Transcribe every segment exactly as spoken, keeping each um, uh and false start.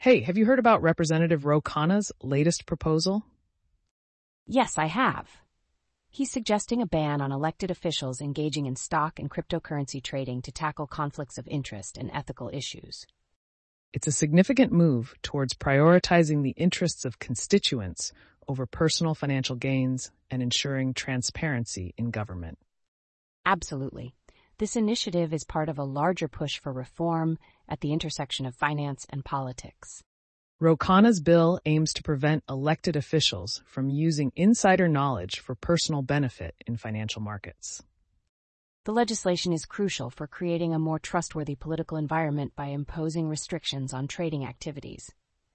Hey, have you heard about Representative Ro Khanna's latest proposal? Yes, I have. He's suggesting a ban on elected officials engaging in stock and cryptocurrency trading to tackle conflicts of interest and ethical issues. It's a significant move towards prioritizing the interests of constituents over personal financial gains and ensuring transparency in government. Absolutely. This initiative is part of a larger push for reform at the intersection of finance and politics. Ro Khanna's bill aims to prevent elected officials from using insider knowledge for personal benefit in financial markets. The legislation is crucial for creating a more trustworthy political environment by imposing restrictions on trading activities.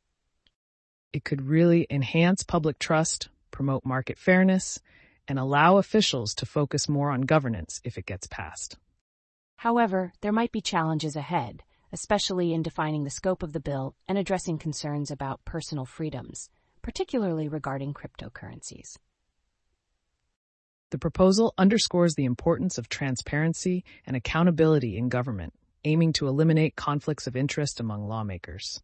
It could really enhance public trust, promote market fairness, and allow officials to focus more on governance if it gets passed. However, there might be challenges ahead, especially in defining the scope of the bill and addressing concerns about personal freedoms, particularly regarding cryptocurrencies. The proposal underscores the importance of transparency and accountability in government, aiming to eliminate conflicts of interest among lawmakers.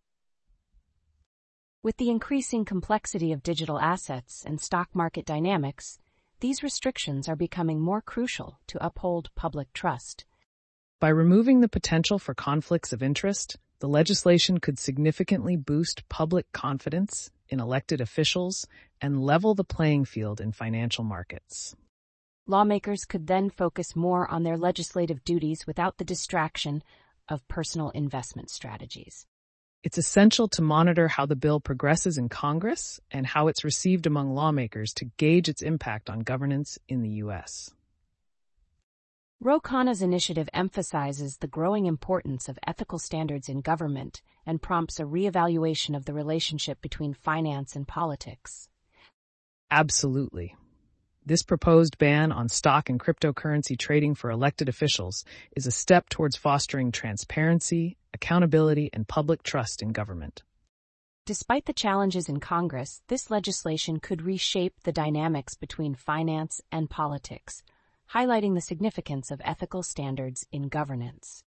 With the increasing complexity of digital assets and stock market dynamics, these restrictions are becoming more crucial to uphold public trust. By removing the potential for conflicts of interest, the legislation could significantly boost public confidence in elected officials and level the playing field in financial markets. Lawmakers could then focus more on their legislative duties without the distraction of personal investment strategies. It's essential to monitor how the bill progresses in Congress and how it's received among lawmakers to gauge its impact on governance in the U S. Ro Khanna's initiative emphasizes the growing importance of ethical standards in government and prompts a reevaluation of the relationship between finance and politics. Absolutely. This proposed ban on stock and cryptocurrency trading for elected officials is a step towards fostering transparency, accountability, and public trust in government. Despite the challenges in Congress, this legislation could reshape the dynamics between finance and politics, highlighting the significance of ethical standards in governance.